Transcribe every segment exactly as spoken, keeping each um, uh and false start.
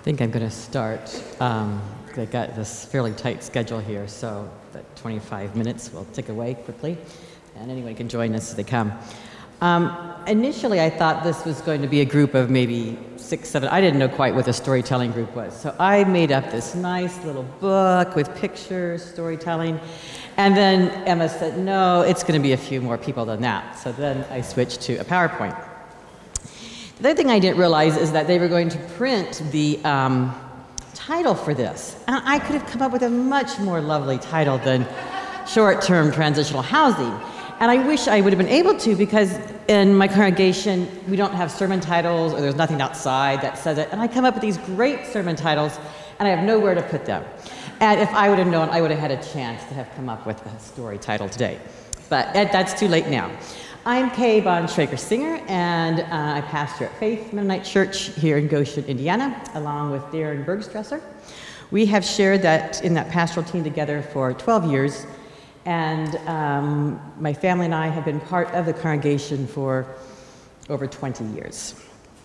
think I'm going to start. Um, I got this fairly tight schedule here, so that twenty-five minutes will tick away quickly, and anyone can join us as they come. Um, initially, I thought this was going to be a group of maybe six, seven. I didn't know quite what the storytelling group was, so I made up this nice little book with pictures, storytelling, and then Emma said, no, it's going to be a few more people than that. So then I switched to a PowerPoint. The other thing I didn't realize is that they were going to print the um, title for this. And I could have come up with a much more lovely title than Short-Term Transitional Housing. And I wish I would have been able to, because in my congregation, we don't have sermon titles, or there's nothing outside that says it. And I come up with these great sermon titles, and I have nowhere to put them. And if I would have known, I would have had a chance to have come up with a story title today. But that's too late now. I'm Kay Bontrager Singer, and uh, I pastor at Faith Mennonite Church here in Goshen, Indiana, along with Darren Bergstresser. We have shared that in that pastoral team together for twelve years, and um, my family and I have been part of the congregation for over twenty years.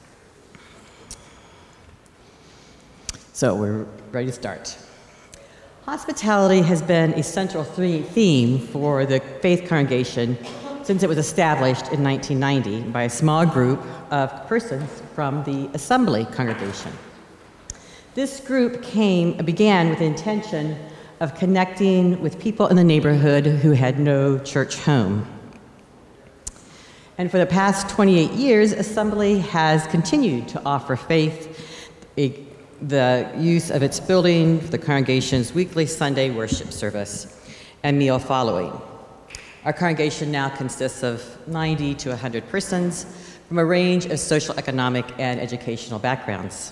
So we're ready to start. Hospitality has been a central theme for the Faith congregation since it was established in nineteen ninety by a small group of persons from the Assembly congregation. This group came, began with the intention of connecting with people in the neighborhood who had no church home. And for the past twenty-eight years, Assembly has continued to offer Faith a, the use of its building for the congregation's weekly Sunday worship service and meal following. Our congregation now consists of ninety to one hundred persons from a range of social, economic, and educational backgrounds.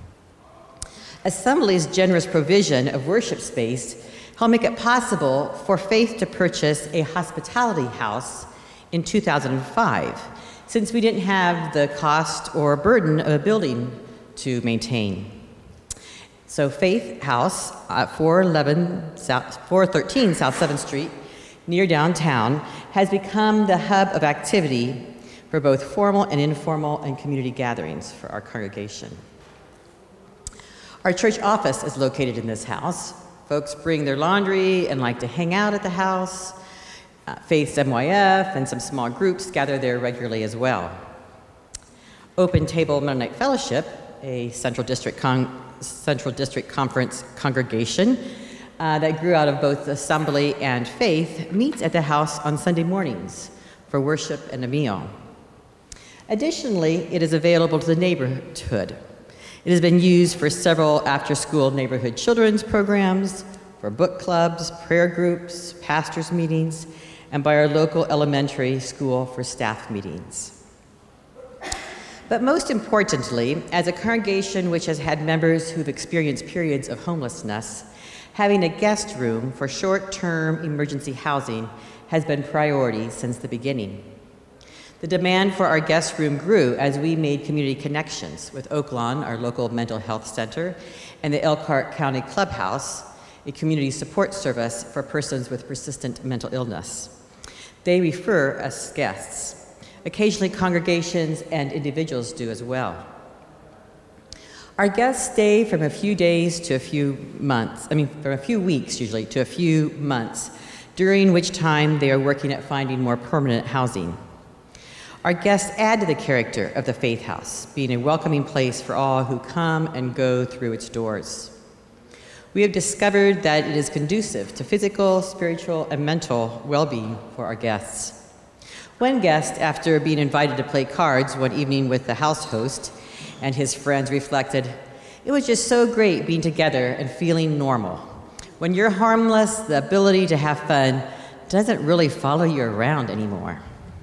Assembly's generous provision of worship space helped make it possible for Faith to purchase a hospitality house in two thousand five, since we didn't have the cost or burden of a building to maintain. So Faith House at four eleven South, four thirteen South seventh Street, near downtown, has become the hub of activity for both formal and informal and community gatherings for our congregation. Our church office is located in this house. Folks bring their laundry and like to hang out at the house. Uh, Faith's M Y F and some small groups gather there regularly as well. Open Table Mennonite Fellowship, a Central District, Con- Central District Conference congregation, Uh, that grew out of both Assembly and Faith, meets at the house on Sunday mornings for worship and a meal. Additionally, it is available to the neighborhood. It has been used for several after-school neighborhood children's programs, for book clubs, prayer groups, pastors' meetings, and by our local elementary school for staff meetings. But most importantly, as a congregation which has had members who've experienced periods of homelessness, having a guest room for short-term emergency housing has been priority since the beginning. The demand for our guest room grew as we made community connections with Oaklawn, our local mental health center, and the Elkhart County Clubhouse, a community support service for persons with persistent mental illness. They refer us guests. Occasionally, congregations and individuals do as well. Our guests stay from a few days to a few months, I mean, from a few weeks usually to a few months, during which time they are working at finding more permanent housing. Our guests add to the character of the Faith House, being a welcoming place for all who come and go through its doors. We have discovered that it is conducive to physical, spiritual, and mental well-being for our guests. One guest, after being invited to play cards one evening with the house host and his friends, reflected, "It was just so great being together and feeling normal. When you're harmless, the ability to have fun doesn't really follow you around anymore."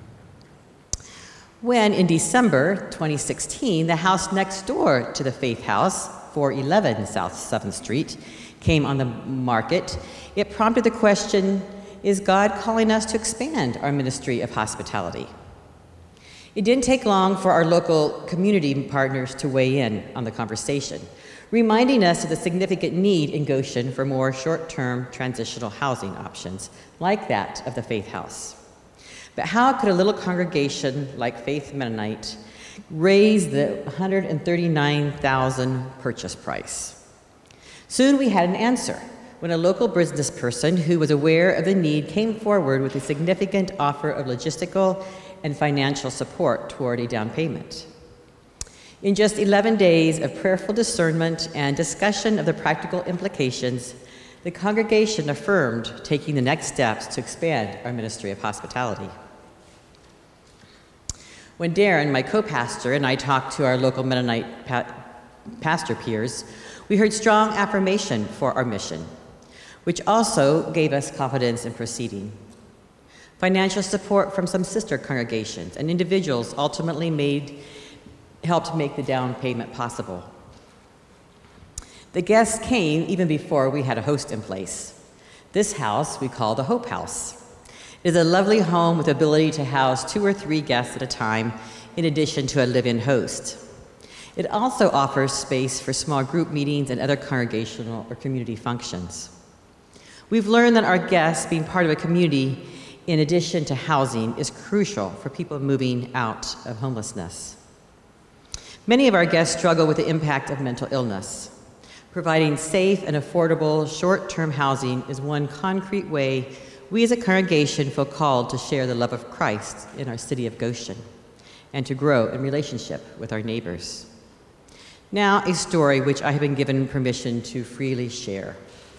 When, in December twenty sixteen, the house next door to the Faith House, four eleven South seventh Street, came on the market, it prompted the question, is God calling us to expand our ministry of hospitality? It didn't take long for our local community partners to weigh in on the conversation, reminding us of the significant need in Goshen for more short-term transitional housing options, like that of the Faith House. But how could a little congregation like Faith Mennonite raised the one hundred thirty-nine thousand dollars purchase price. Soon we had an answer when a local business person who was aware of the need came forward with a significant offer of logistical and financial support toward a down payment. In just eleven days of prayerful discernment and discussion of the practical implications, the congregation affirmed taking the next steps to expand our ministry of hospitality. When Darren, my co-pastor, and I talked to our local Mennonite pa- pastor peers, we heard strong affirmation for our mission, which also gave us confidence in proceeding. Financial support from some sister congregations and individuals ultimately made, helped make the down payment possible. The guests came even before we had a host in place. This house we call the Hope House. It is a lovely home with the ability to house two or three guests at a time, in addition to a live-in host. It also offers space for small group meetings and other congregational or community functions. We've learned that our guests being part of a community, in addition to housing, is crucial for people moving out of homelessness. Many of our guests struggle with the impact of mental illness. Providing safe and affordable short-term housing is one concrete way we as a congregation feel called to share the love of Christ in our city of Goshen and to grow in relationship with our neighbors. Now, a story which I have been given permission to freely share.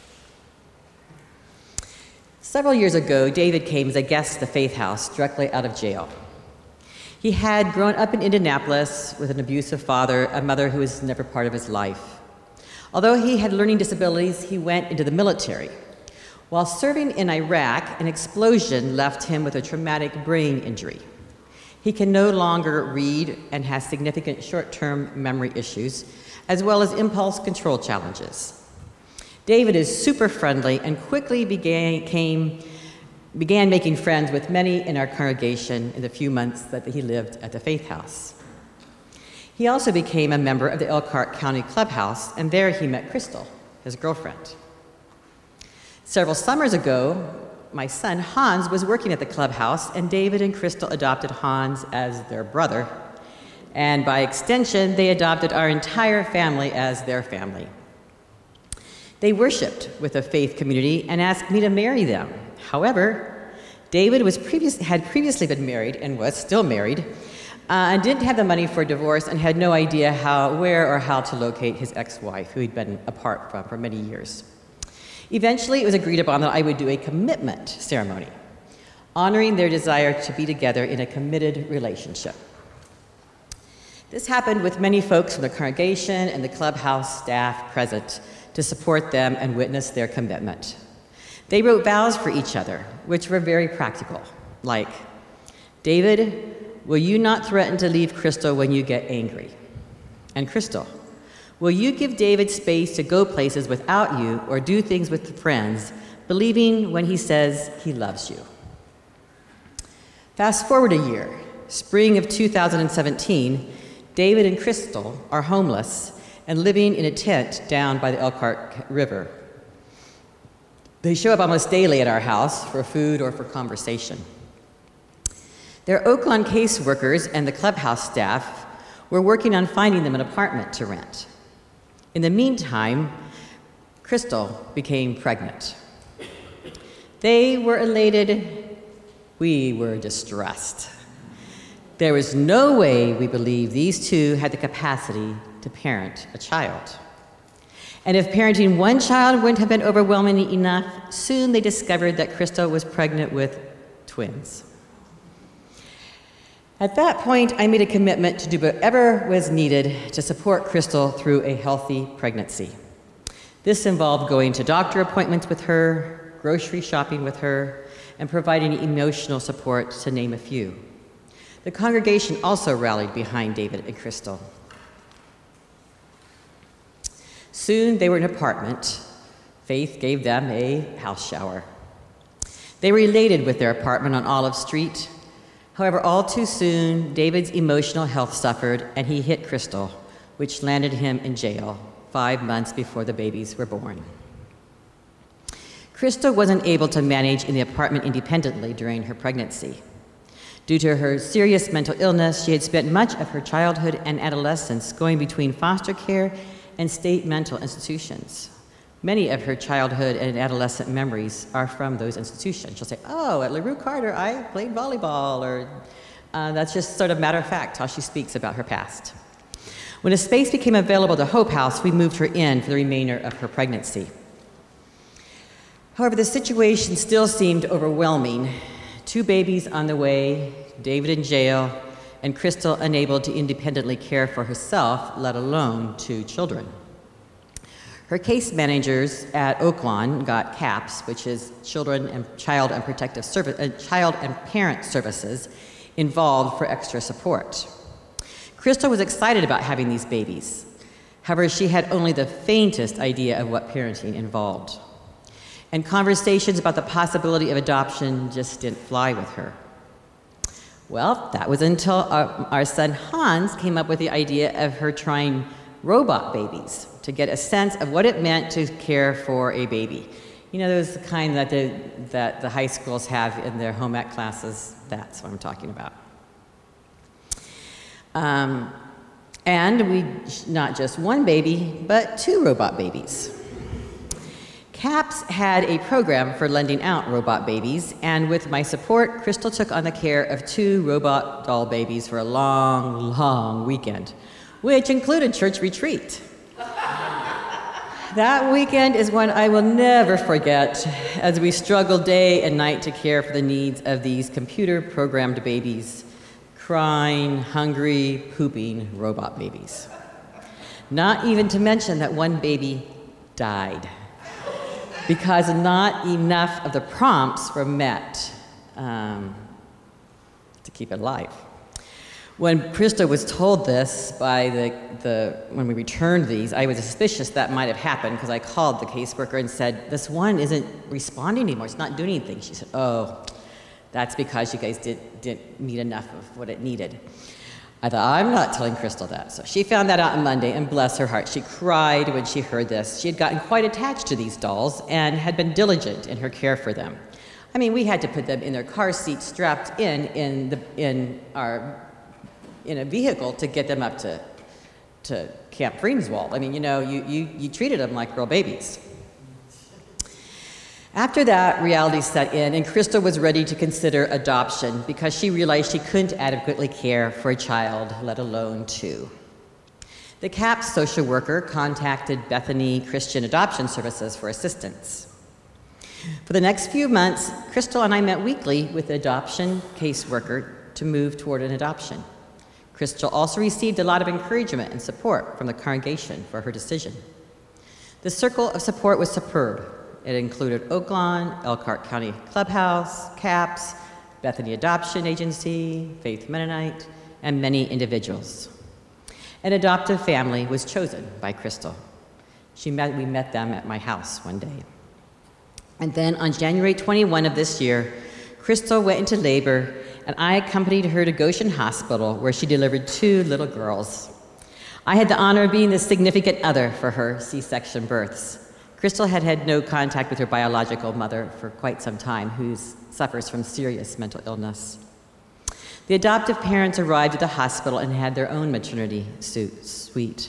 Several years ago, David came as a guest at the Faith House directly out of jail. He had grown up in Indianapolis with an abusive father, a mother who was never part of his life. Although he had learning disabilities, he went into the military. While serving in Iraq, an explosion left him with a traumatic brain injury. He can no longer read and has significant short-term memory issues, as well as impulse control challenges. David is super friendly and quickly began, came, began making friends with many in our congregation in the few months that he lived at the Faith House. He also became a member of the Elkhart County Clubhouse, and there he met Crystal, his girlfriend. Several summers ago, my son Hans was working at the clubhouse, and David and Crystal adopted Hans as their brother, and by extension, they adopted our entire family as their family. They worshiped with a faith community and asked me to marry them. However, David was previous, had previously been married and was still married, uh, and didn't have the money for a divorce and had no idea how, where or how to locate his ex-wife, who he'd been apart from for many years. Eventually, it was agreed upon that I would do a commitment ceremony, honoring their desire to be together in a committed relationship. This happened with many folks from the congregation and the clubhouse staff present to support them and witness their commitment. They wrote vows for each other, which were very practical, like, David, will you not threaten to leave Crystal when you get angry? And Crystal, will you give David space to go places without you or do things with friends, believing when he says he loves you? Fast forward a year, spring of two thousand seventeen, David and Crystal are homeless and living in a tent down by the Elkhart River. They show up almost daily at our house for food or for conversation. Their Oaklawn caseworkers and the clubhouse staff were working on finding them an apartment to rent. In the meantime, Crystal became pregnant. They were elated. We were distressed. There was no way we believed these two had the capacity to parent a child. And if parenting one child wouldn't have been overwhelming enough, soon they discovered that Crystal was pregnant with twins. At that point, I made a commitment to do whatever was needed to support Crystal through a healthy pregnancy. This involved going to doctor appointments with her, grocery shopping with her, and providing emotional support, to name a few. The congregation also rallied behind David and Crystal. Soon they were in an apartment. Faith gave them a house shower. They were elated with their apartment on Olive Street. However, all too soon, David's emotional health suffered, and he hit Crystal, which landed him in jail five months before the babies were born. Crystal wasn't able to manage in the apartment independently during her pregnancy. Due to her serious mental illness, she had spent much of her childhood and adolescence going between foster care and state mental institutions. Many of her childhood and adolescent memories are from those institutions. She'll say, oh, at LaRue Carter, I played volleyball, or uh, that's just sort of matter of fact how she speaks about her past. When a space became available to Hope House, we moved her in for the remainder of her pregnancy. However, the situation still seemed overwhelming. Two babies on the way, David in jail, and Crystal unable to independently care for herself, let alone two children. Her case managers at Oaklawn got CAPS, which is Children and Child and Protective Service, uh, Child and Parent Services, involved for extra support. Crystal was excited about having these babies. However, she had only the faintest idea of what parenting involved. And conversations about the possibility of adoption just didn't fly with her. Well, that was until our, our son Hans came up with the idea of her trying robot babies to get a sense of what it meant to care for a baby. You know, those kind that the, that the high schools have in their home ec classes. That's what I'm talking about. Um, and we, not just one baby, but two robot babies. CAPS had a program for lending out robot babies, and with my support, Crystal took on the care of two robot doll babies for a long, long weekend, which included church retreat. That weekend is one I will never forget, as we struggled day and night to care for the needs of these computer-programmed babies, crying, hungry, pooping robot babies. Not even to mention that one baby died because not enough of the prompts were met um, to keep it alive. When Krista was told this by the, the, when we returned these, I was suspicious that might have happened because I called the caseworker and said, this one isn't responding anymore, it's not doing anything. She said, oh, that's because you guys did, didn't meet enough of what it needed. I thought, I'm not telling Crystal that. So she found that out on Monday, and bless her heart, she cried when she heard this. She had gotten quite attached to these dolls and had been diligent in her care for them. I mean, we had to put them in their car seats strapped in in, the, in our in a vehicle to get them up to, to Camp Freemswald. I mean, you know, you, you, you treated them like real babies. After that, reality set in, and Crystal was ready to consider adoption because she realized she couldn't adequately care for a child, let alone two. The CAPS social worker contacted Bethany Christian Adoption Services for assistance. For the next few months, Crystal and I met weekly with the adoption caseworker to move toward an adoption. Crystal also received a lot of encouragement and support from the congregation for her decision. The circle of support was superb. It included Oaklawn, Elkhart County Clubhouse, CAPS, Bethany Adoption Agency, Faith Mennonite, and many individuals. An adoptive family was chosen by Crystal. She met, we met them at my house one day. And then on January twenty-first of this year, Crystal went into labor, and I accompanied her to Goshen Hospital, where she delivered two little girls. I had the honor of being the significant other for her C-section births. Crystal had had no contact with her biological mother for quite some time, who suffers from serious mental illness. The adoptive parents arrived at the hospital and had their own maternity suite.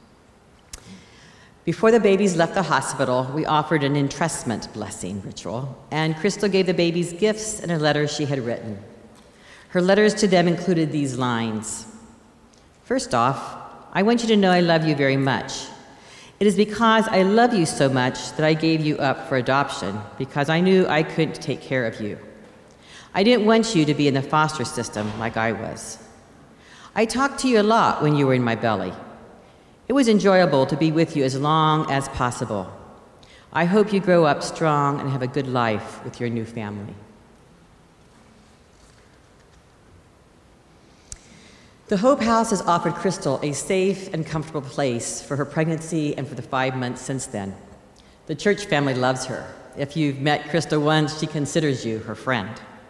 Before the babies left the hospital, we offered an entrustment blessing ritual, and Crystal gave the babies gifts and a letter she had written. Her letters to them included these lines. First off, I want you to know I love you very much. It is because I love you so much that I gave you up for adoption, because I knew I couldn't take care of you. I didn't want you to be in the foster system like I was. I talked to you a lot when you were in my belly. It was enjoyable to be with you as long as possible. I hope you grow up strong and have a good life with your new family. The Hope House has offered Crystal a safe and comfortable place for her pregnancy and for the five months since then. The church family loves her. If you've met Crystal once, she considers you her friend.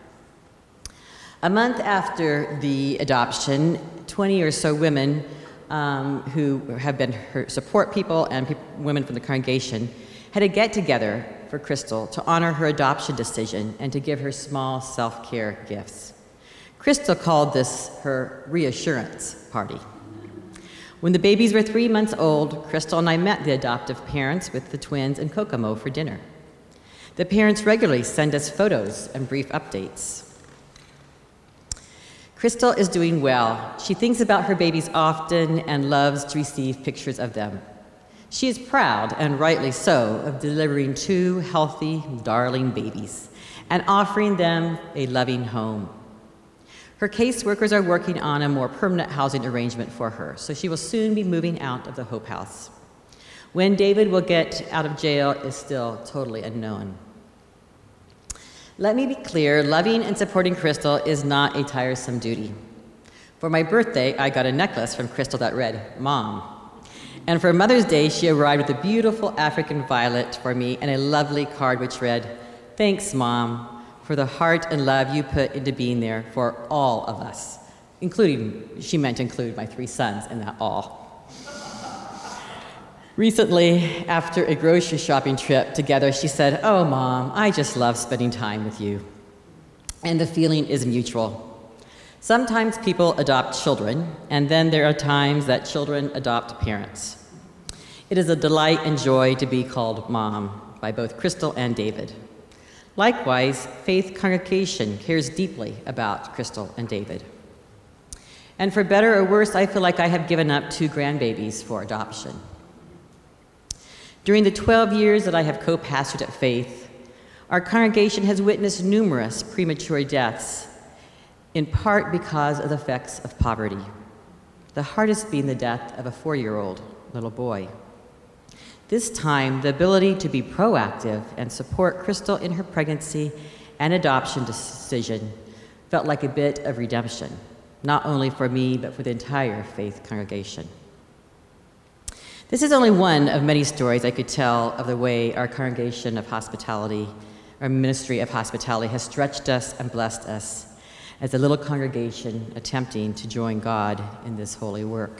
A month after the adoption, twenty or so women um, who have been her support people and pe- women from the congregation had a get-together for Crystal to honor her adoption decision and to give her small self-care gifts. Crystal called this her reassurance party. When the babies were three months old, Crystal and I met the adoptive parents with the twins in Kokomo for dinner. The parents regularly send us photos and brief updates. Crystal is doing well. She thinks about her babies often and loves to receive pictures of them. She is proud, and rightly so, of delivering two healthy, darling babies and offering them a loving home. Her caseworkers are working on a more permanent housing arrangement for her, so she will soon be moving out of the Hope House. When David will get out of jail is still totally unknown. Let me be clear, loving and supporting Crystal is not a tiresome duty. For my birthday, I got a necklace from Crystal that read, Mom. And for Mother's Day, she arrived with a beautiful African violet for me and a lovely card which read, Thanks, Mom, for the heart and love you put into being there for all of us, including, she meant to include my three sons in that all. Recently, after a grocery shopping trip together, she said, Oh, Mom, I just love spending time with you. And the feeling is mutual. Sometimes people adopt children, and then there are times that children adopt parents. It is a delight and joy to be called Mom by both Crystal and David. Likewise, Faith Congregation cares deeply about Crystal and David. And for better or worse, I feel like I have given up two grandbabies for adoption. During the twelve years that I have co-pastored at Faith, our congregation has witnessed numerous premature deaths, in part because of the effects of poverty, the hardest being the death of a four-year-old little boy. This time, the ability to be proactive and support Crystal in her pregnancy and adoption decision felt like a bit of redemption, not only for me, but for the entire Faith congregation. This is only one of many stories I could tell of the way our congregation of hospitality, our ministry of hospitality, has stretched us and blessed us as a little congregation attempting to join God in this holy work.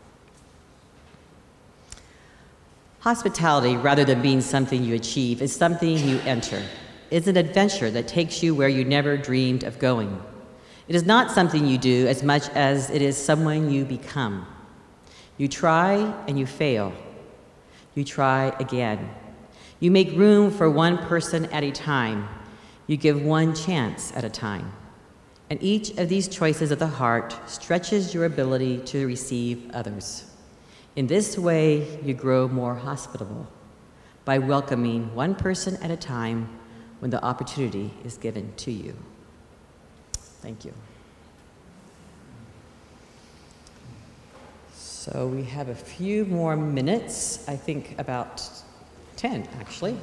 Hospitality, rather than being something you achieve, is something you enter. It's an adventure that takes you where you never dreamed of going. It is not something you do as much as it is someone you become. You try and you fail. You try again. You make room for one person at a time. You give one chance at a time. And each of these choices of the heart stretches your ability to receive others. In this way, you grow more hospitable by welcoming one person at a time when the opportunity is given to you. Thank you. So we have a few more minutes, I think about ten actually,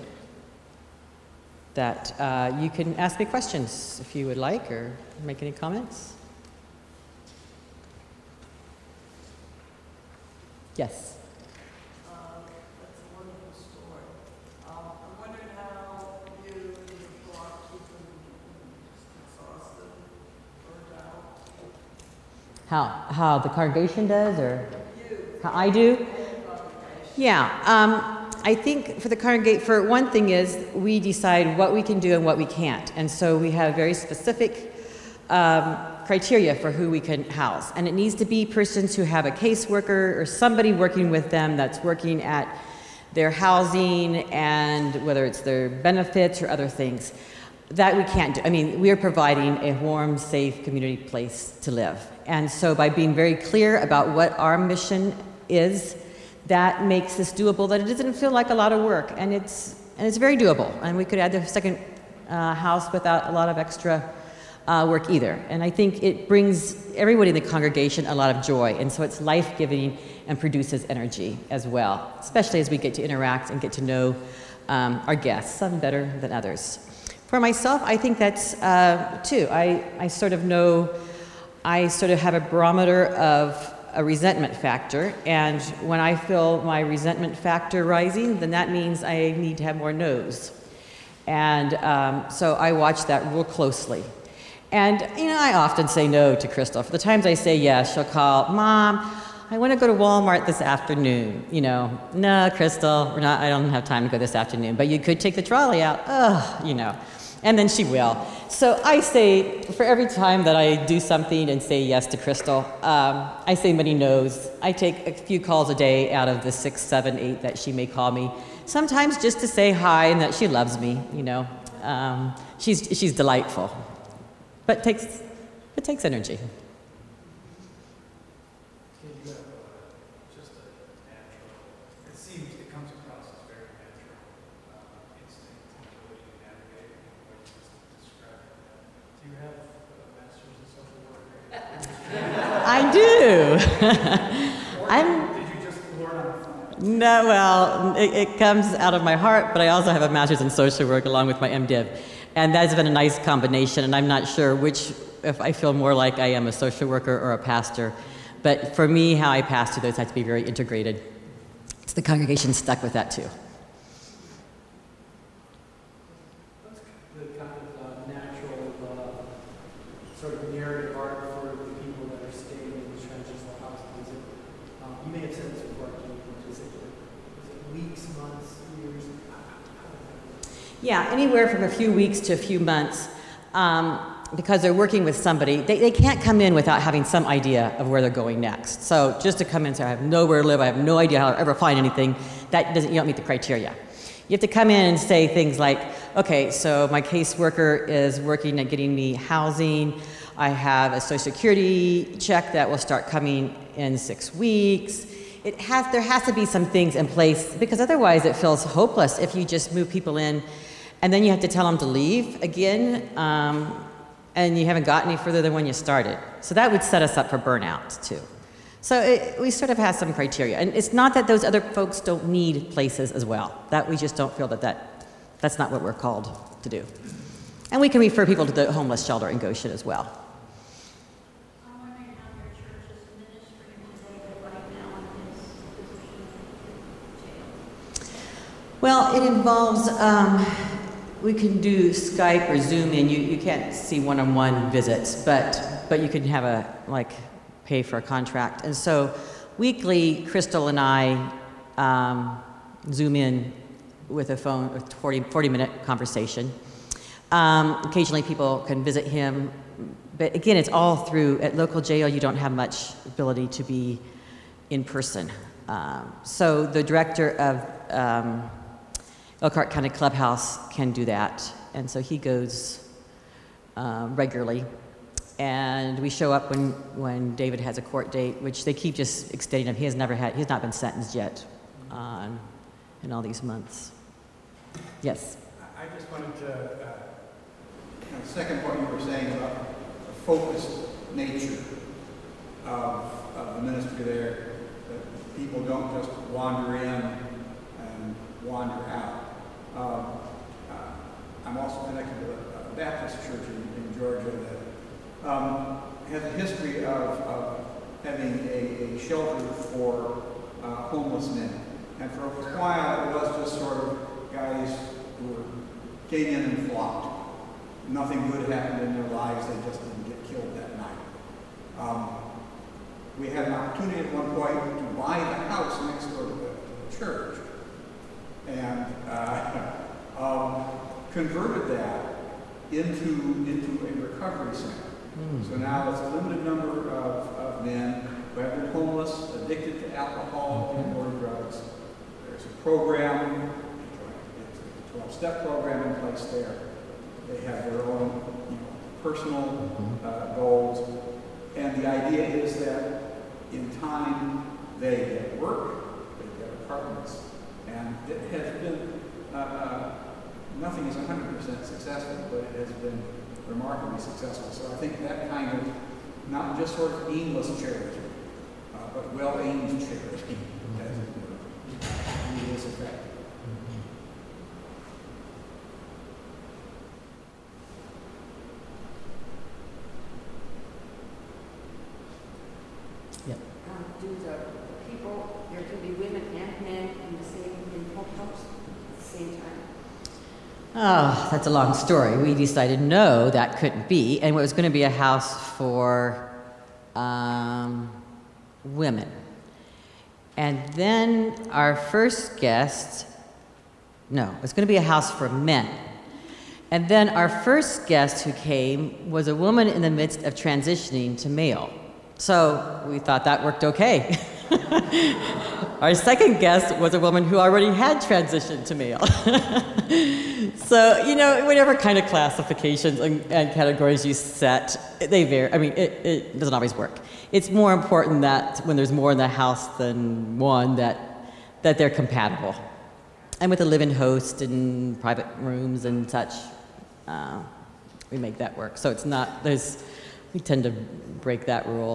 that uh, you can ask me questions if you would like or make any comments. Yes? Uh, that's a wonderful story. Um, I'm wondering how you thought keeping exhausted, burned out. How, how the congregation does, or how I do? Yeah, um, I think for the congregate, for one thing is we decide what we can do and what we can't. And so we have very specific um, criteria for who we can house. And it needs to be persons who have a caseworker or somebody working with them that's working at their housing and whether it's their benefits or other things. That we can't do. I mean, we are providing a warm, safe community place to live. And so by being very clear about what our mission is, that makes this doable, that it doesn't feel like a lot of work. And it's, and it's very doable. And we could add the second uh, house without a lot of extra uh, work either. And I think it brings everybody in the congregation a lot of joy. And so it's life-giving and produces energy as well, especially as we get to interact and get to know um, our guests, some better than others. For myself, I think that's uh, too. I, I sort of know, I sort of have a barometer of a resentment factor, and when I feel my resentment factor rising, then that means I need to have more no's. And um, so I watch that real closely. And, you know, I often say no to Crystal. For the times I say yes, she'll call, Mom, I want to go to Walmart this afternoon. You know, no, Crystal, we're not, I don't have time to go this afternoon, but you could take the trolley out. Ugh, you know. And then she will. So I say, for every time that I do something and say yes to Crystal, um, I say many no's. I take a few calls a day out of the six, seven, eight that she may call me. Sometimes just to say hi and that she loves me, you know. Um, she's, she's delightful, but takes, it takes energy. I do. I'm. Did you just learn on the phone? No, well, it, it comes out of my heart, but I also have a master's in social work along with my MDiv, and that's been a nice combination. And I'm not sure which, if I feel more like I am a social worker or a pastor, but for me, how I pastor those has to be very integrated. So the congregation stuck with that too. What's the kind of uh, natural uh, sort of narrative arc for the people that are staying in the trenches of the hospital? Is it, um, you may have said this before, but is it, is it weeks, months, years? Yeah, anywhere from a few weeks to a few months, um, because they're working with somebody. They, they can't come in without having some idea of where they're going next. So just to come in and say, I have nowhere to live, I have no idea how to ever find anything, that doesn't, you don't meet the criteria. You have to come in and say things like, okay, so my caseworker is working at getting me housing. I have a Social Security check that will start coming in six weeks. It has, there has to be some things in place, because otherwise it feels hopeless if you just move people in and then you have to tell them to leave again, um, and you haven't got any further than when you started. So that would set us up for burnout too. So it, we sort of have some criteria. And it's not that those other folks don't need places as well. That we just don't feel that, that that's not what we're called to do. And we can refer people to the homeless shelter in Goshen as well. I'm wondering how your church is ministering to David right now in his position in jail. Well, it involves, um, we can do Skype or Zoom in. You, you can't see one-on-one visits, but, but you can have a, like, pay for a contract. And so weekly, Crystal and I um, Zoom in with a phone, a forty, forty minute conversation. Um, occasionally people can visit him, but again, it's all through, at local jail, you don't have much ability to be in person. Um, so the director of um, Elkhart County Clubhouse can do that, and so he goes uh, regularly. And we show up when, when David has a court date, which they keep just extending him. He has never had, he's not been sentenced yet um, in all these months. Yes? I just wanted to uh, kind of second what you were saying about the focused nature of, of the ministry there, that people don't just wander in and wander out. Um, uh, I'm also connected with a, a Baptist church in, in Georgia that Um, has a history of, of having a, a shelter for uh, homeless men. And for a while, it was just sort of guys who were, came in and flopped. Nothing good happened in their lives. They just didn't get killed that night. Um, we had an opportunity at one point to buy the house next door to the, to the church. And uh, um, converted that into, into a recovery center. So now it's a limited number of, of men who have been homeless, addicted to alcohol and or drugs. There's a program, it's a twelve-step program in place there. They have their own, you know, personal uh, goals. And the idea is that in time they get work, they get apartments. And it has been, uh, uh, nothing is one hundred percent successful, but it has been remarkably successful. So I think that kind of, not just sort of aimless charity, uh, but well-aimed charity, as it were, really is effective. Yep. Um, do the people, there can be women and men in the same, in home house at the same time? Oh, that's a long story. We decided no, that couldn't be, and it was going to be a house for um, women. And then our first guest, no, it was going to be a house for men. And then our first guest who came was a woman in the midst of transitioning to male. So we thought that worked okay. Our second guest was a woman who already had transitioned to male. So, you know, whatever kind of classifications and, and categories you set, they vary. I mean, it, it doesn't always work. It's more important that when there's more in the house than one, that, that they're compatible. And with a live-in host and private rooms and such, uh, we make that work. So it's not, there's, we tend to break that rule.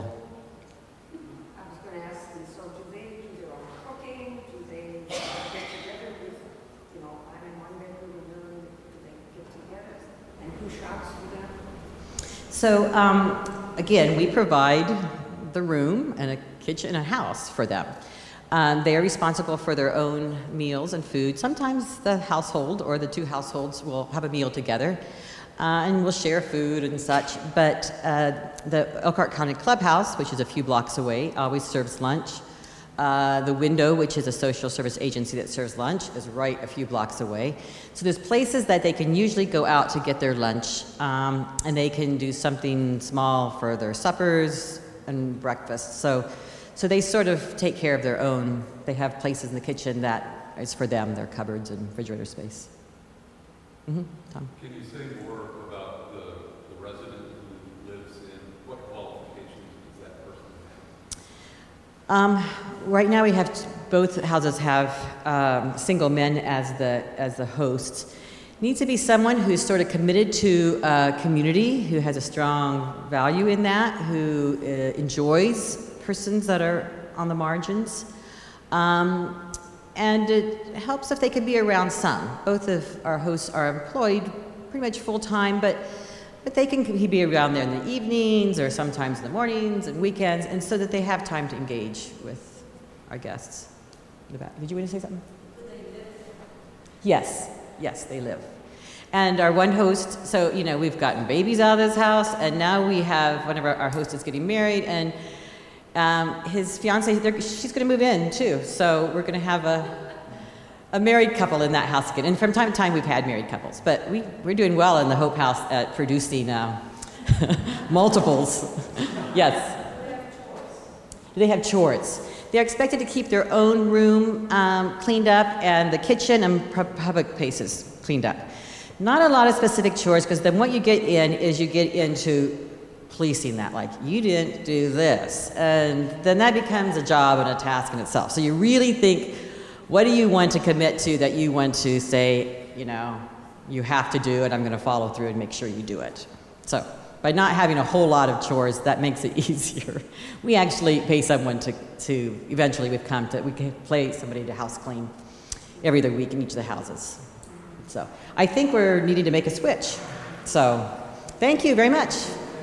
I was going to ask, and so do they do their own cooking? Do they get together with, you know, I'm in one bedroom and you're in, do they get together? And who shops for them? So um, again, we provide the room and a kitchen and a house for them. Um, they are responsible for their own meals and food. Sometimes the household or the two households will have a meal together, uh, and we'll share food and such. But uh, the Elkhart County Clubhouse, which is a few blocks away, always serves lunch. Uh, the Window, which is a social service agency that serves lunch, is right a few blocks away. So there's places that they can usually go out to get their lunch, um, and they can do something small for their suppers and breakfast. So. So they sort of take care of their own. They have places in the kitchen that is for them, their cupboards and refrigerator space. Mm-hmm. Tom? Can you say more about the, the resident who lives in, what qualifications does that person have? Um, right now we have, t- both houses have um, single men as the, as the hosts. Needs to be someone who's sort of committed to a community, who has a strong value in that, who uh, enjoys persons that are on the margins. Um, and it helps if they can be around some. Both of our hosts are employed pretty much full-time, but but they can be around there in the evenings or sometimes in the mornings and weekends, and so that they have time to engage with our guests. Did you want to say something? Do they live? Yes, yes, they live. And our one host, so, you know, we've gotten babies out of this house, and now we have, one of our, our hosts is getting married, and Um, his fiancée, she's going to move in too, so we're going to have a, a married couple in that house again. And from time to time, we've had married couples, but we, we're doing well in the Hope House at producing uh, multiples. Yes. They have chores. They're expected to keep their own room um, cleaned up and the kitchen and public places cleaned up. Not a lot of specific chores, because then what you get in is you get into policing that, like, you didn't do this, and then that becomes a job and a task in itself. So you really think, what do you want to commit to that you want to say, you know, you have to do it, I'm going to follow through and make sure you do it. So by not having a whole lot of chores, that makes it easier. We actually pay someone to, to eventually we've come to, we can pay somebody to house clean every other week in each of the houses. So I think we're needing to make a switch. So thank you very much.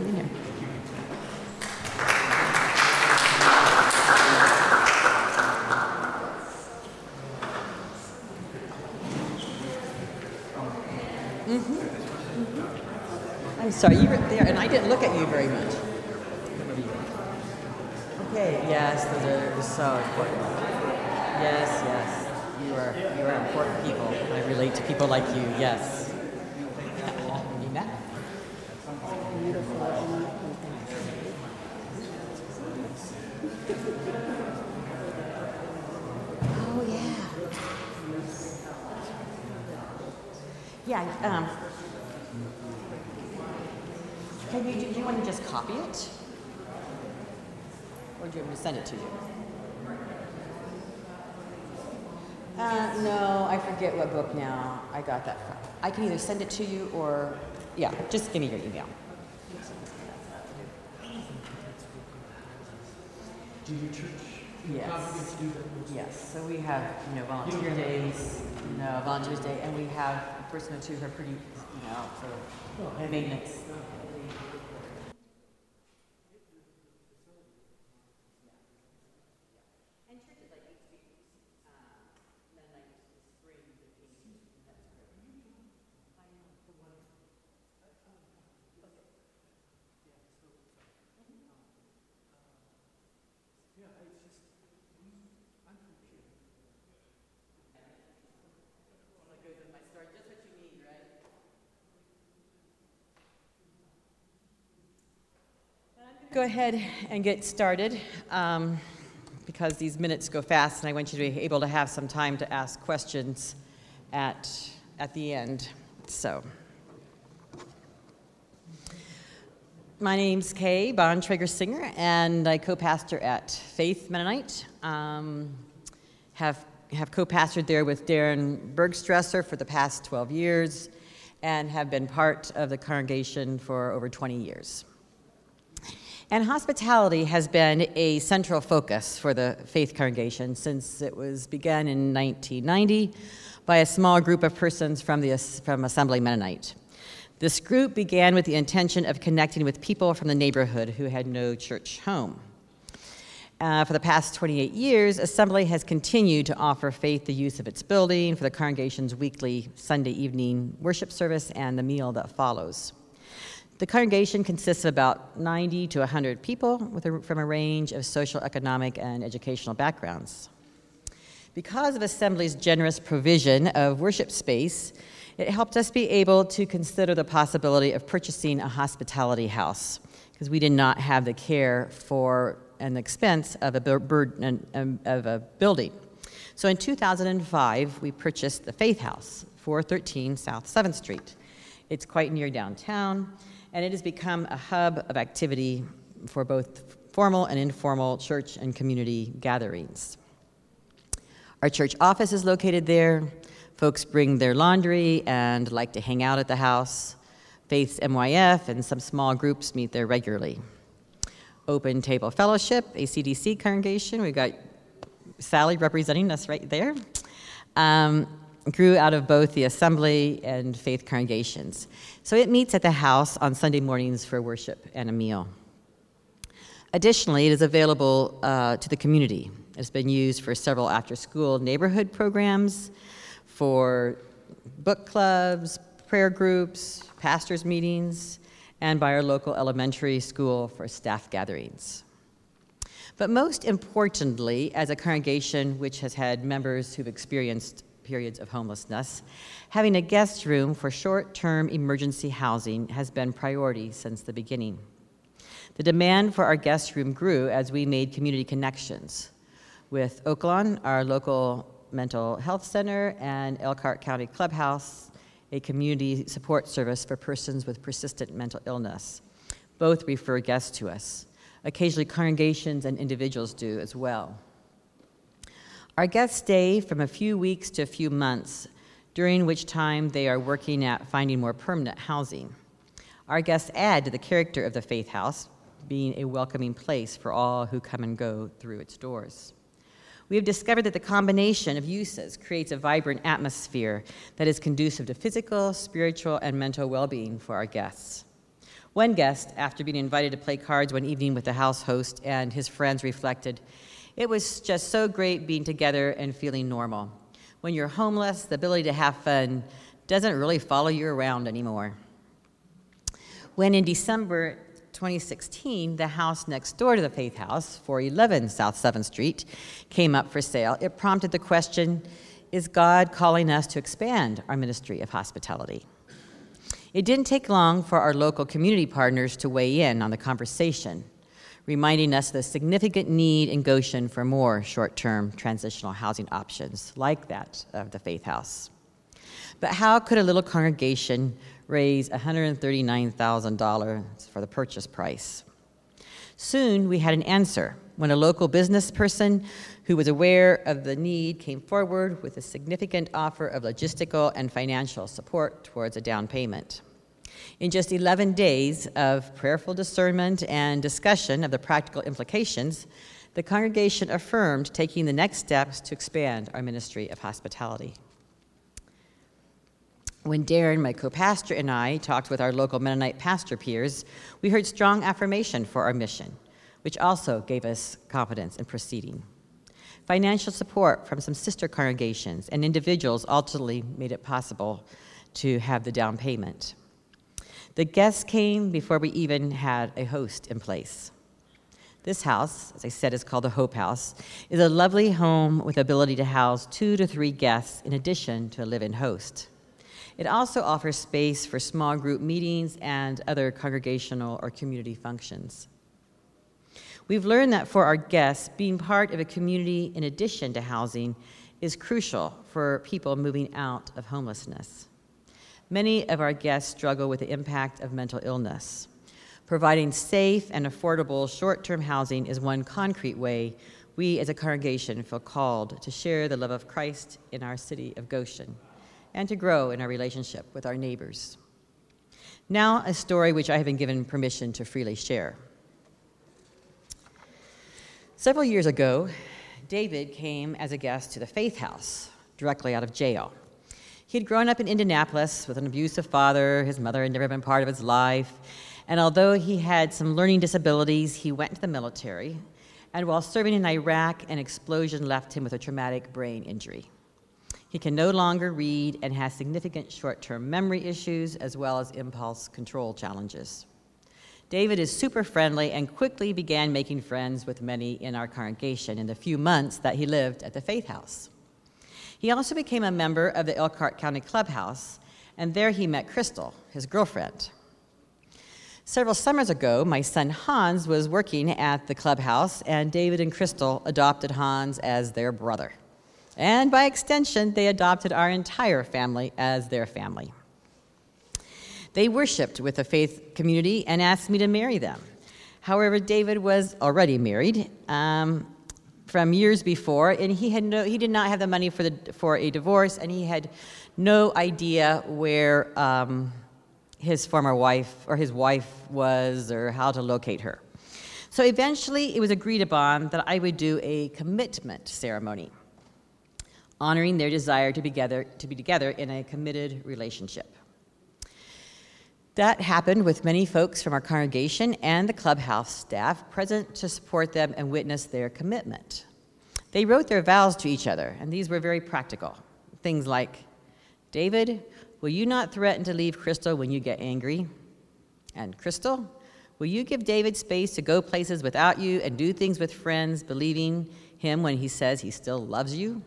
Mm-hmm. Mm-hmm. I'm sorry, you were there, and I didn't look at you very much. Okay, yes, those are so important. Yes, yes, you are, you are important people. I relate to people like you, yes. You met? Oh, yeah. Yeah, um, can you, do you want to just copy it? Or do you want me to send it to you? Uh, no, I forget what book now I got that from. I can either send it to you or, yeah, just give me your email. Do your church? Yes. Yes. So we have, you know, volunteer days, you know, volunteers day, and we have a person or two who are pretty, you know, for maintenance. go ahead and get started um, because these minutes go fast, and I want you to be able to have some time to ask questions at, at the end. So, my name's Kay Bontrager Singer, and I co-pastor at Faith Mennonite. Um, have have co-pastored there with Darren Bergstresser for the past twelve years, and have been part of the congregation for over twenty years. And hospitality has been a central focus for the Faith congregation since it was begun in nineteen ninety by a small group of persons from the from Assembly Mennonite. This group began with the intention of connecting with people from the neighborhood who had no church home. Uh, for the past twenty-eight years, Assembly has continued to offer Faith the use of its building for the congregation's weekly Sunday evening worship service and the meal that follows. The congregation consists of about ninety to one hundred people with a, from a range of social, economic, and educational backgrounds. Because of Assembly's generous provision of worship space, it helped us be able to consider the possibility of purchasing a hospitality house, because we did not have the care for and the expense of a, burden, of a building. So in two thousand five, we purchased the Faith House, four thirteen South seventh Street. It's quite near downtown, and it has become a hub of activity for both formal and informal church and community gatherings. Our church office is located there. Folks bring their laundry and like to hang out at the house. Faith's M Y F and some small groups meet there regularly. Open Table Fellowship, a C D C congregation, we've got Sally representing us right there, um, grew out of both the Assembly and Faith congregations. So it meets at the house on Sunday mornings for worship and a meal. Additionally, it is available uh, to the community. It's been used for several after-school neighborhood programs, for book clubs, prayer groups, pastors' meetings, and by our local elementary school for staff gatherings. But most importantly, as a congregation which has had members who've experienced periods of homelessness, having a guest room for short-term emergency housing has been priority since the beginning. The demand for our guest room grew as we made community connections with Oaklawn, our local mental health center, and Elkhart County Clubhouse, a community support service for persons with persistent mental illness. Both refer guests to us. Occasionally, congregations and individuals do as well. Our guests stay from a few weeks to a few months, during which time they are working at finding more permanent housing. Our guests add to the character of the Faith House, being a welcoming place for all who come and go through its doors. We have discovered that the combination of uses creates a vibrant atmosphere that is conducive to physical, spiritual, and mental well-being for our guests. One guest, after being invited to play cards one evening with the house host and his friends, reflected, "It was just so great being together and feeling normal. When you're homeless, the ability to have fun doesn't really follow you around anymore." When in December twenty sixteen, the house next door to the Faith House, four eleven South seventh Street, came up for sale, it prompted the question, is God calling us to expand our ministry of hospitality? It didn't take long for our local community partners to weigh in on the conversation, reminding us of the significant need in Goshen for more short-term transitional housing options like that of the Faith House. But how could a little congregation raise one hundred thirty-nine thousand dollars for the purchase price? Soon we had an answer when a local business person who was aware of the need came forward with a significant offer of logistical and financial support towards a down payment. In just eleven days of prayerful discernment and discussion of the practical implications, the congregation affirmed taking the next steps to expand our ministry of hospitality. When Darren, my co-pastor, and I talked with our local Mennonite pastor peers, we heard strong affirmation for our mission, which also gave us confidence in proceeding. Financial support from some sister congregations and individuals ultimately made it possible to have the down payment. The guests came before we even had a host in place. This house, as I said, is called the Hope House, is a lovely home with the ability to house two to three guests in addition to a live-in host. It also offers space for small group meetings and other congregational or community functions. We've learned that for our guests, being part of a community in addition to housing is crucial for people moving out of homelessness. Many of our guests struggle with the impact of mental illness. Providing safe and affordable short-term housing is one concrete way we as a congregation feel called to share the love of Christ in our city of Goshen and to grow in our relationship with our neighbors. Now, a story which I have been given permission to freely share. Several years ago, David came as a guest to the Faith House, directly out of jail. He had grown up in Indianapolis with an abusive father. His mother had never been part of his life. And although he had some learning disabilities, he went to the military. And while serving in Iraq, an explosion left him with a traumatic brain injury. He can no longer read and has significant short-term memory issues as well as impulse control challenges. David is super friendly and quickly began making friends with many in our congregation in the few months that he lived at the Faith House. He also became a member of the Elkhart County Clubhouse, and there he met Crystal, his girlfriend. Several summers ago, my son Hans was working at the clubhouse, and David and Crystal adopted Hans as their brother. And by extension, they adopted our entire family as their family. They worshiped with the faith community and asked me to marry them. However, David was already married um, from years before, and he had no, he did not have the money for the for a divorce, and he had no idea where um, his former wife or his wife was or how to locate her. So eventually, it was agreed upon that I would do a commitment ceremony, honoring their desire to be together to be together in a committed relationship. That happened with many folks from our congregation and the clubhouse staff present to support them and witness their commitment. They wrote their vows to each other, and these were very practical. Things like, David, will you not threaten to leave Crystal when you get angry? And Crystal, will you give David space to go places without you and do things with friends, believing him when he says he still loves you?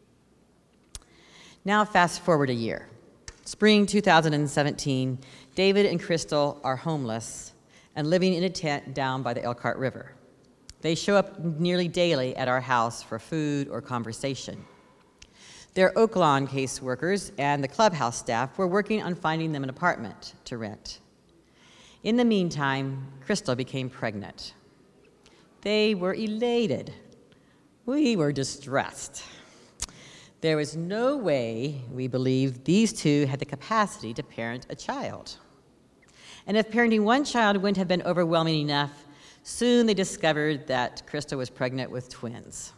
Now fast forward a year. Spring two thousand seventeen, David and Crystal are homeless and living in a tent down by the Elkhart River. They show up nearly daily at our house for food or conversation. Their Oaklawn caseworkers and the clubhouse staff were working on finding them an apartment to rent. In the meantime, Crystal became pregnant. They were elated. We were distressed. There was no way, we believed, these two had the capacity to parent a child. And if parenting one child wouldn't have been overwhelming enough, soon they discovered that Crystal was pregnant with twins.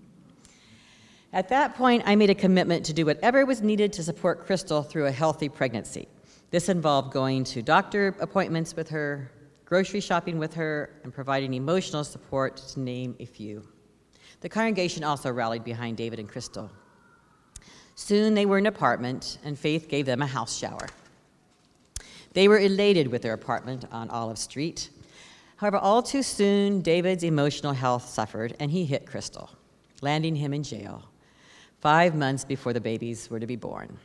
At that point, I made a commitment to do whatever was needed to support Crystal through a healthy pregnancy. This involved going to doctor appointments with her, grocery shopping with her, and providing emotional support, to name a few. The congregation also rallied behind David and Crystal. Soon they were in an apartment, and Faith gave them a house shower. They were elated with their apartment on Olive Street. However, all too soon, David's emotional health suffered, and he hit Crystal, landing him in jail five months before the babies were to be born.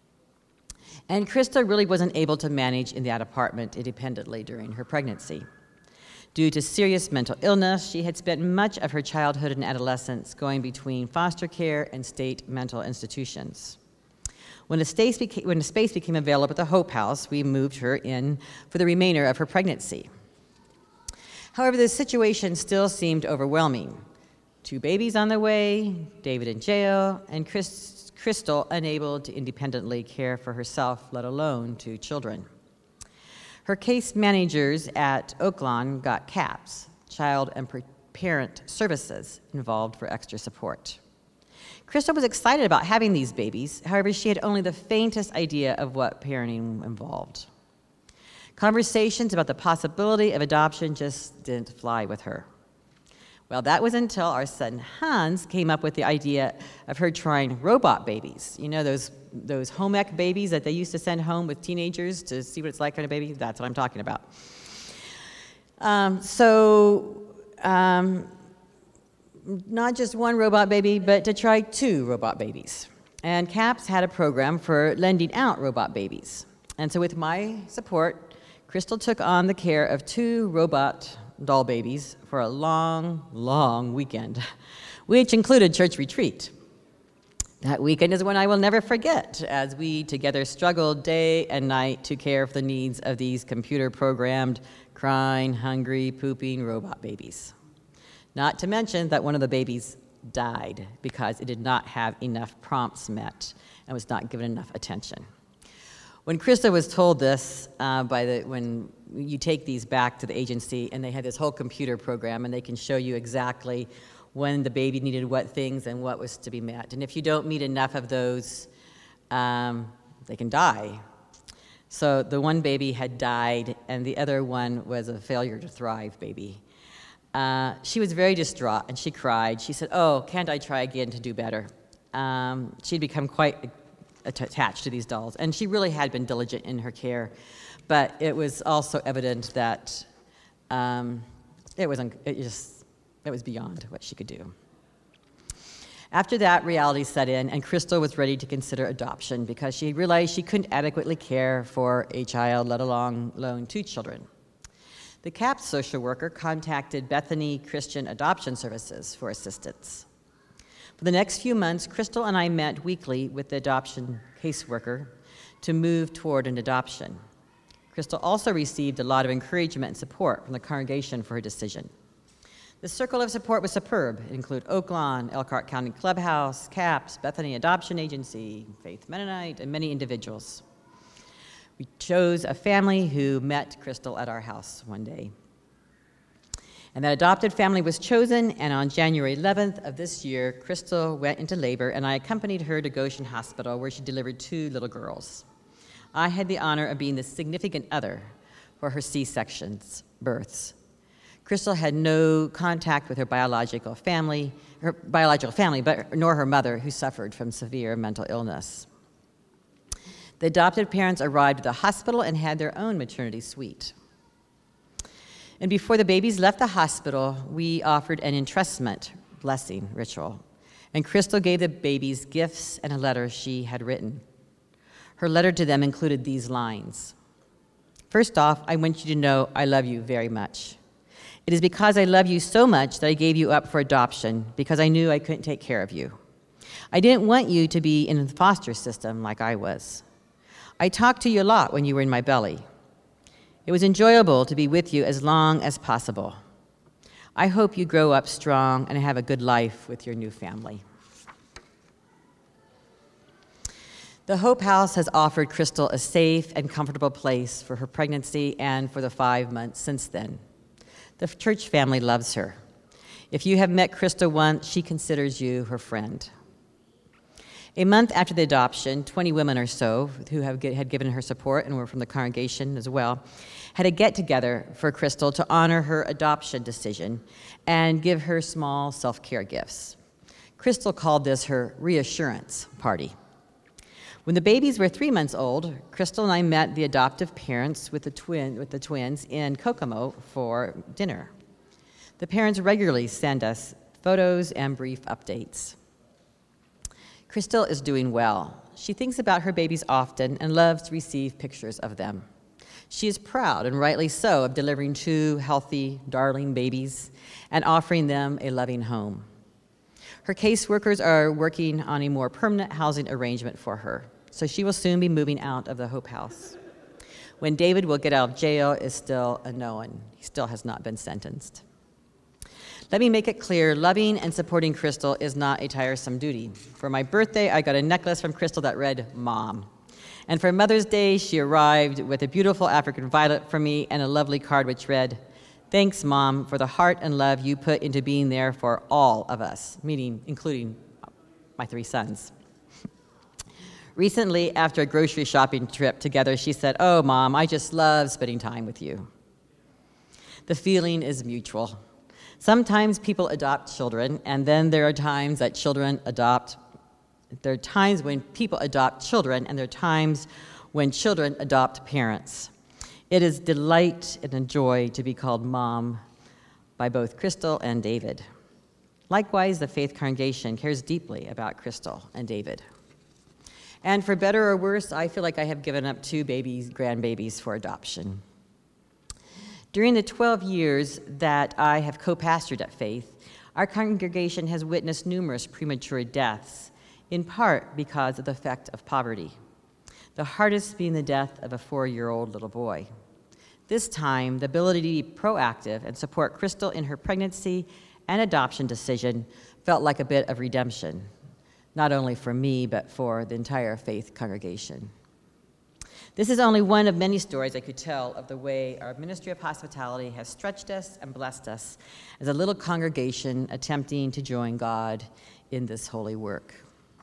And Crystal really wasn't able to manage in that apartment independently during her pregnancy. Due to serious mental illness, she had spent much of her childhood and adolescence going between foster care and state mental institutions. When a, space became, when a space became available at the Hope House, we moved her in for the remainder of her pregnancy. However, the situation still seemed overwhelming. Two babies on the way, David in jail, and Chris, Crystal unable to independently care for herself, let alone two children. Her case managers at Oaklawn got CAPS, Child and Parent Services, involved for extra support. Crystal was excited about having these babies. However, she had only the faintest idea of what parenting involved. Conversations about the possibility of adoption just didn't fly with her. Well, that was until our son Hans came up with the idea of her trying robot babies. You know, those those home ec babies that they used to send home with teenagers to see what it's like on a baby? That's what I'm talking about. Um, so, um, not just one robot baby, but to try two robot babies. And CAPS had a program for lending out robot babies. And so with my support, Crystal took on the care of two robot doll babies for a long, long weekend, which included church retreat. That weekend is one I will never forget, as we together struggled day and night to care for the needs of these computer-programmed, crying, hungry, pooping robot babies. Not to mention that one of the babies died because it did not have enough prompts met and was not given enough attention. When Krista was told this, uh, by the when you take these back to the agency and they had this whole computer program and they can show you exactly when the baby needed what things and what was to be met. And if you don't meet enough of those, um, they can die. So the one baby had died and the other one was a failure to thrive baby. Uh, she was very distraught and she cried. She said, "Oh, can't I try again to do better?" Um, she'd become quite attached to these dolls, and she really had been diligent in her care, but it was also evident that um, it was un- it just it was beyond what she could do. After that, reality set in, and Crystal was ready to consider adoption because she realized she couldn't adequately care for a child, let alone, alone two children. The CAPS social worker contacted Bethany Christian Adoption Services for assistance. For the next few months, Crystal and I met weekly with the adoption caseworker to move toward an adoption. Crystal also received a lot of encouragement and support from the congregation for her decision. The circle of support was superb. It included Oaklawn, Elkhart County Clubhouse, CAPS, Bethany Adoption Agency, Faith Mennonite, and many individuals. We chose a family who met Crystal at our house one day. And that adopted family was chosen, and on January eleventh of this year, Crystal went into labor, and I accompanied her to Goshen Hospital, where she delivered two little girls. I had the honor of being the significant other for her C-sections births. Crystal had no contact with her biological family, her biological family, but nor her mother, who suffered from severe mental illness. The adopted parents arrived at the hospital and had their own maternity suite. And before the babies left the hospital, we offered an entrustment blessing ritual. And Crystal gave the babies gifts and a letter she had written. Her letter to them included these lines. "First off, I want you to know I love you very much. It is because I love you so much that I gave you up for adoption, because I knew I couldn't take care of you. I didn't want you to be in the foster system like I was. I talked to you a lot when you were in my belly. It was enjoyable to be with you as long as possible. I hope you grow up strong and have a good life with your new family." The Hope House has offered Crystal a safe and comfortable place for her pregnancy and for the five months since then. The church family loves her. If you have met Crystal once, she considers you her friend. A month after the adoption, twenty women or so, who have, had given her support and were from the congregation as well, had a get-together for Crystal to honor her adoption decision and give her small self-care gifts. Crystal called this her reassurance party. When the babies were three months old, Crystal and I met the adoptive parents with the, twin, with the twins in Kokomo for dinner. The parents regularly send us photos and brief updates. Crystal is doing well. She thinks about her babies often and loves to receive pictures of them. She is proud, and rightly so, of delivering two healthy, darling babies and offering them a loving home. Her caseworkers are working on a more permanent housing arrangement for her, so she will soon be moving out of the Hope House. When David will get out of jail is still unknown. He still has not been sentenced. Let me make it clear, loving and supporting Crystal is not a tiresome duty. For my birthday, I got a necklace from Crystal that read, "Mom." And for Mother's Day, she arrived with a beautiful African violet for me and a lovely card which read, "Thanks, Mom, for the heart and love you put into being there for all of us," meaning including my three sons. Recently, after a grocery shopping trip together, she said, "Oh, Mom, I just love spending time with you." The feeling is mutual. Sometimes people adopt children, and then there are times that children adopt. There are times when people adopt children, and there are times when children adopt parents. It is delight and a joy to be called Mom by both Crystal and David. Likewise, the Faith Congregation cares deeply about Crystal and David. And for better or worse, I feel like I have given up two babies, grandbabies for adoption. During the twelve years that I have co-pastored at Faith, our congregation has witnessed numerous premature deaths, in part because of the effect of poverty, the hardest being the death of a four-year-old little boy. This time, the ability to be proactive and support Crystal in her pregnancy and adoption decision felt like a bit of redemption, not only for me, but for the entire Faith congregation. This is only one of many stories I could tell of the way our ministry of hospitality has stretched us and blessed us as a little congregation attempting to join God in this holy work.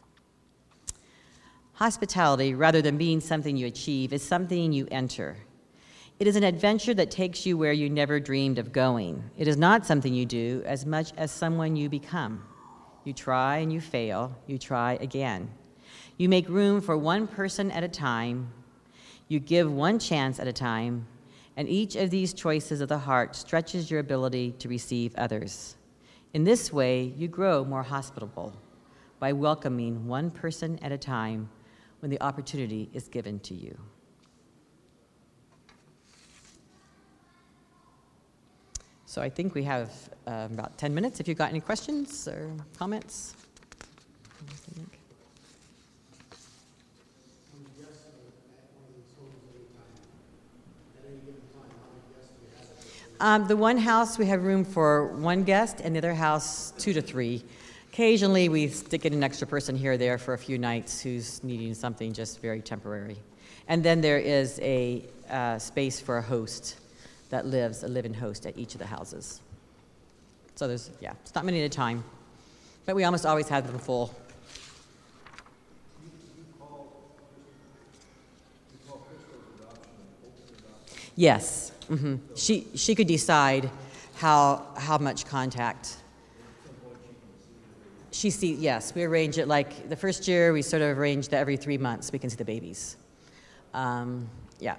Hospitality, rather than being something you achieve, is something you enter. It is an adventure that takes you where you never dreamed of going. It is not something you do as much as someone you become. You try and you fail, you try again. You make room for one person at a time. You give one chance at a time, and each of these choices of the heart stretches your ability to receive others. In this way, you grow more hospitable by welcoming one person at a time when the opportunity is given to you. So I think we have uh, about ten minutes if you've got any questions or comments. Um, the one house, we have room for one guest, and the other house, two to three. Occasionally, we stick in an extra person here or there for a few nights who's needing something just very temporary. And then there is a uh, space for a host that lives, a live-in host at each of the houses. So there's, yeah, it's not many at a time, but we almost always have them full. Yes. Mm-hmm. She she could decide how how much contact. She see yes, we arrange it like the first year we sort of arranged that every three months we can see the babies. Um, yeah.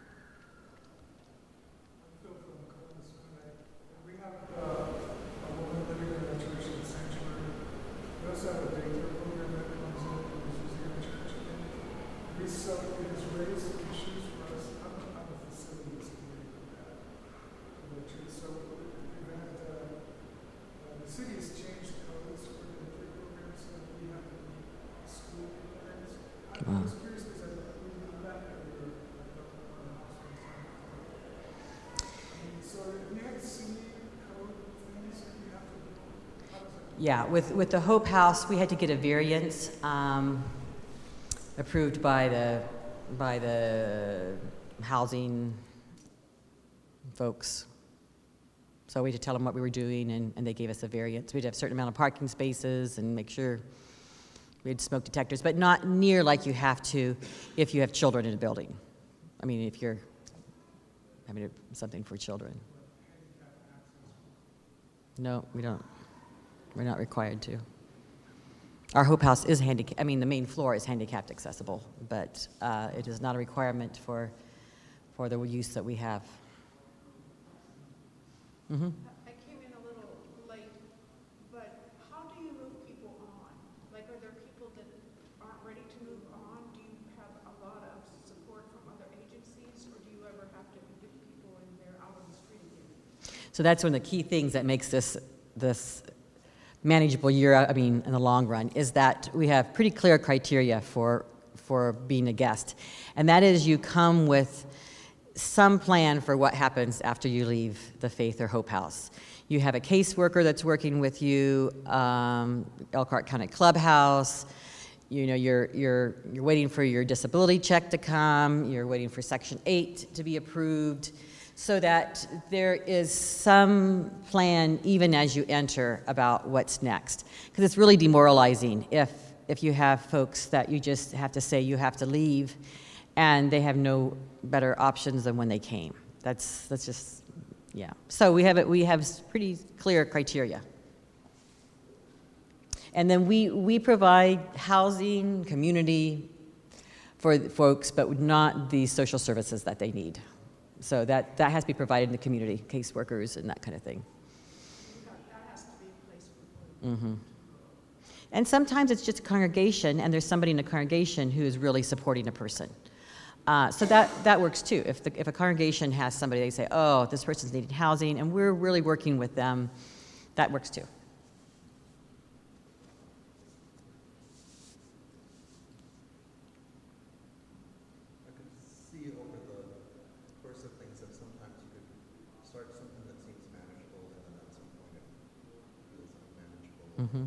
We have uh, a woman living in the church in the sanctuary. We also have a daycare program that comes in and is using the church. We so it has raised issues for us. I'm a, I'm a facilities committee for that. For the church. So we've had uh, uh, the city has changed codes for the daycare program, so we have to be school programs. I Wow. was curious because I we do that every year. I don't know the house one time. I mean, so if you have city code things that you have to do, how does that? Yeah, with, with the Hope House, we had to get a variance um, approved by the by the housing folks. So we had to tell them what we were doing, and, and they gave us a variance. We had to have a certain amount of parking spaces and make sure we had smoke detectors, but not near like you have to if you have children in a building. I mean, if you're having something for children. No, we don't. We're not required to. Our Hope House is handicapped. I mean, the main floor is handicapped accessible, but uh, it is not a requirement for for the use that we have. Mm-hmm. I came in a little late, but how do you move people on? Like, are there people that aren't ready to move on? Do you have a lot of support from other agencies, or do you ever have to get people in there out on the street again? So that's one of the key things that makes this this manageable year, I mean, in the long run, is that we have pretty clear criteria for for being a guest. And that is you come with some plan for what happens after you leave the Faith or Hope House. You have a caseworker that's working with you, um, Elkhart County Clubhouse. You know, you're you're you're waiting for your disability check to come. You're waiting for Section eight to be approved, so that there is some plan even as you enter about what's next. Because it's really demoralizing if if you have folks that you just have to say you have to leave, and they have no better options than when they came. That's that's just, yeah. So we have it. We have pretty clear criteria. And then we, we provide housing, community for folks, but not the social services that they need. So that, that has to be provided in the community, caseworkers and that kind of thing. That has to be a place for them. Mm-hmm. And sometimes it's just a congregation, and there's somebody in the congregation who is really supporting a person. Uh, so that, that works too. If, the, if a congregation has somebody, they say, oh, this person's needing housing, and we're really working with them, that works too. I could see over the course of things that sometimes you could start something that seems manageable, and then at some point it feels unmanageable. Mm-hmm.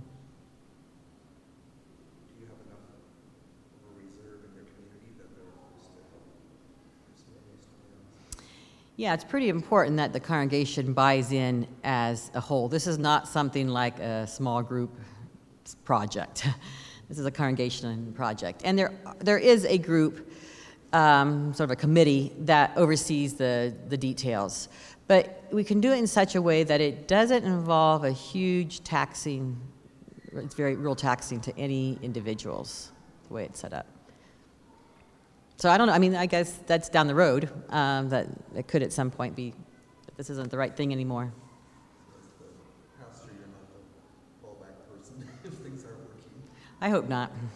Do you have enough of a reserve in your community that there is to help restore those programs? Yeah, it's pretty important that the congregation buys in as a whole. This is not something like a small group project. This is a congregation project. And there, there is a group, um, sort of a committee, that oversees the, the details. But we can do it in such a way that it doesn't involve a huge taxing, it's very real taxing to any individuals, the way it's set up. So I don't know, I mean, I guess that's down the road, um, that it could at some point be that this isn't the right thing anymore. As the pastor, you're not the fallback person if things aren't working. I hope not. I'm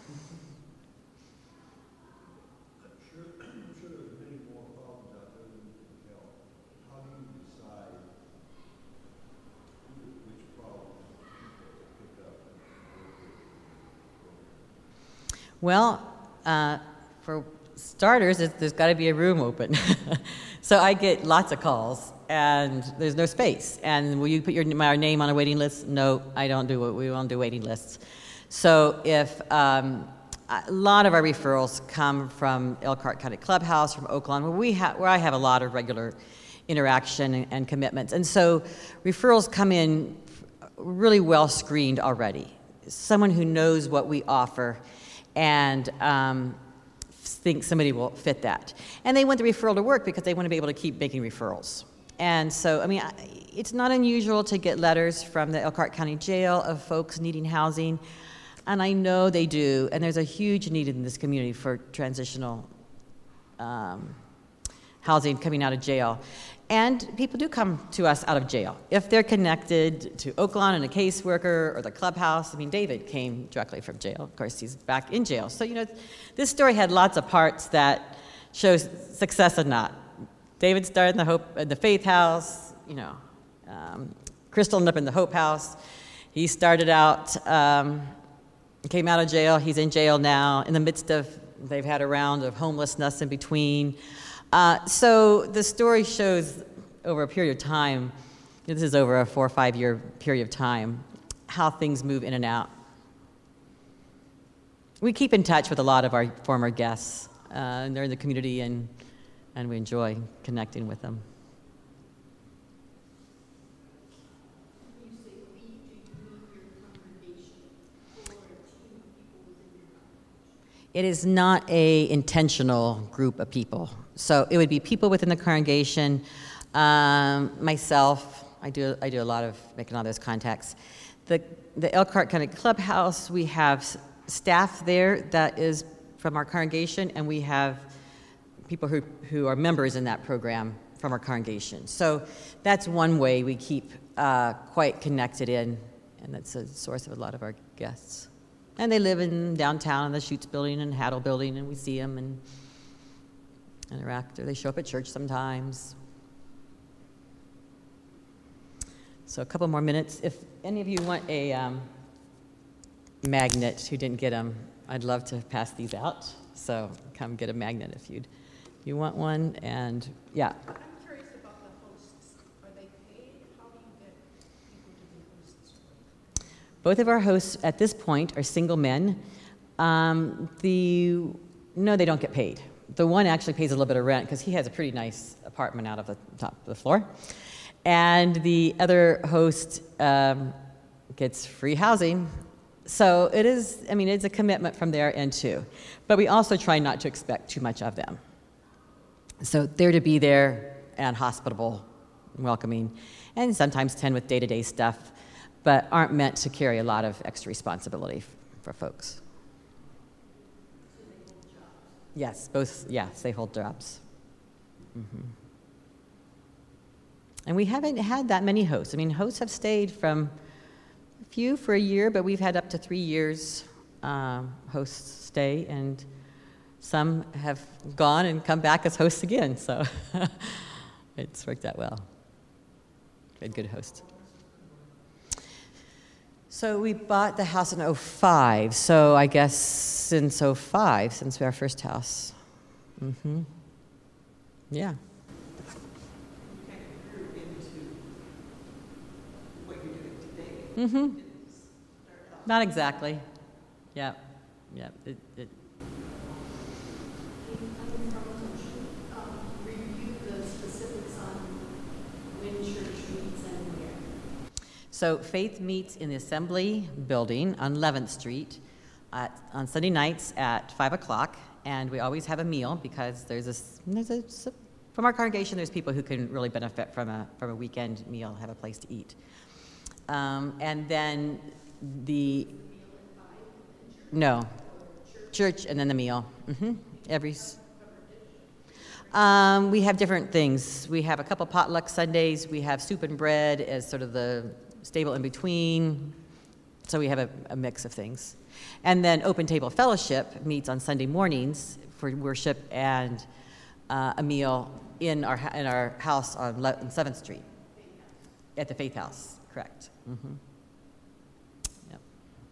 sure, I'm sure there's many more problems out there than you can tell. How do you decide who- which problems people pick up and work with? Well, uh, for starters, it's, there's got to be a room open. So I get lots of calls, and there's no space. And will you put your my name on a waiting list? No, I don't do it. We don't do waiting lists. So if um, a lot of our referrals come from Elkhart County Clubhouse, from Oaklawn, where we have where I have a lot of regular interaction and, and commitments, and so referrals come in really well screened already. Someone who knows what we offer, and um, think somebody will fit that. And they want the referral to work because they want to be able to keep making referrals. And so, I mean, it's not unusual to get letters from the Elkhart County Jail of folks needing housing, and I know they do, and there's a huge need in this community for transitional um, housing coming out of jail. And people do come to us out of jail. If they're connected to Oaklawn and a caseworker or the clubhouse, I mean, David came directly from jail. Of course, he's back in jail. So, you know, this story had lots of parts that show success and not. David started in the Hope, in the Faith House, you know. Um, Crystal ended up in the Hope House. He started out, um, came out of jail. He's in jail now. In the midst of, they've had a round of homelessness in between. Uh, so the story shows over a period of time, this is over a four or five year period of time, how things move in and out. We keep in touch with a lot of our former guests, uh, and they're in the community, and, and we enjoy connecting with them. When you say we, do you mean your congregation or a team of people within your congregation? It is not a intentional group of people. So it would be people within the congregation, um, myself, I do I do a lot of making all those contacts. The the Elkhart County Clubhouse, we have s- staff there that is from our congregation, and we have people who, who are members in that program from our congregation. So that's one way we keep uh, quite connected in, and that's a source of a lot of our guests. And they live in downtown in the Schutz Building and Haddle Building, and we see them and interact, or they show up at church sometimes. So a couple more minutes. If any of you want a um, magnet who didn't get them, I'd love to pass these out. So come get a magnet if you'd you want one. And yeah. I'm curious about the hosts. Are they paid? How do you get people to be hosts? Both of our hosts at this point are single men. Um, the no, they don't get paid. The one actually pays a little bit of rent because he has a pretty nice apartment out of the top of the floor. And the other host um, gets free housing. So it is, I mean, it's a commitment from their end too. But we also try not to expect too much of them. So they're to be there and hospitable, welcoming, and sometimes tend with day-to-day stuff, but aren't meant to carry a lot of extra responsibility f- for folks. Yes, both, yes, they hold jobs. Mm-hmm. And we haven't had that many hosts. I mean, hosts have stayed from a few for a year, but we've had up to three years um, hosts stay, and some have gone and come back as hosts again, so it's worked out well. We had good hosts. So we bought the house in oh five, so I guess since oh five, since our first house. Mm-hmm. Yeah. Mm-hmm. Not exactly. Yeah. Yeah. It, it, um, review the specifics on when church meets and where. So Faith meets in the Assembly Building on eleventh Street at, on Sunday nights at five o'clock, and we always have a meal because there's a, there's a from our congregation there's people who can really benefit from a from a weekend meal, have a place to eat. Um, and then the no church and then the meal. Mm-hmm. Every um, we have different things. We have a couple potluck Sundays. We have soup and bread as sort of the stable in between. So we have a, a mix of things. And then Open Table Fellowship meets on Sunday mornings for worship and uh, a meal in our in our house on seventh Street at the Faith House. Correct. Mm-hmm. Yep.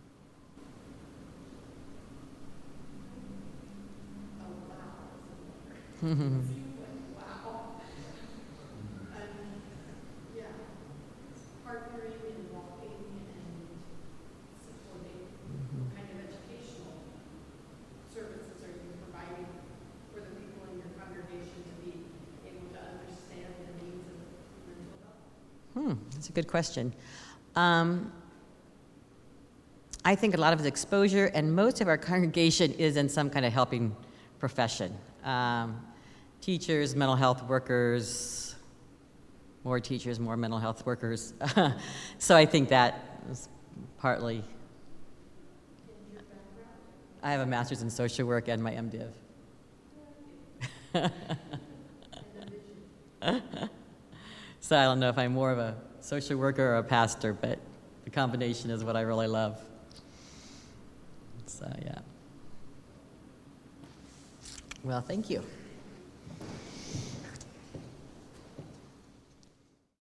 Oh, wow. And, yeah, partnering and walking and supporting. What kind of educational services are you providing for the people in your congregation to be able to understand the needs of mental health? Hmm, that's a good question. Um, I think a lot of it's exposure, and most of our congregation is in some kind of helping profession. Um, teachers, mental health workers, more teachers, more mental health workers. So I think that is partly. I have a master's in social work and my MDiv. So I don't know if I'm more of a social worker or a pastor, but the combination is what I really love. So, yeah. Well, thank you.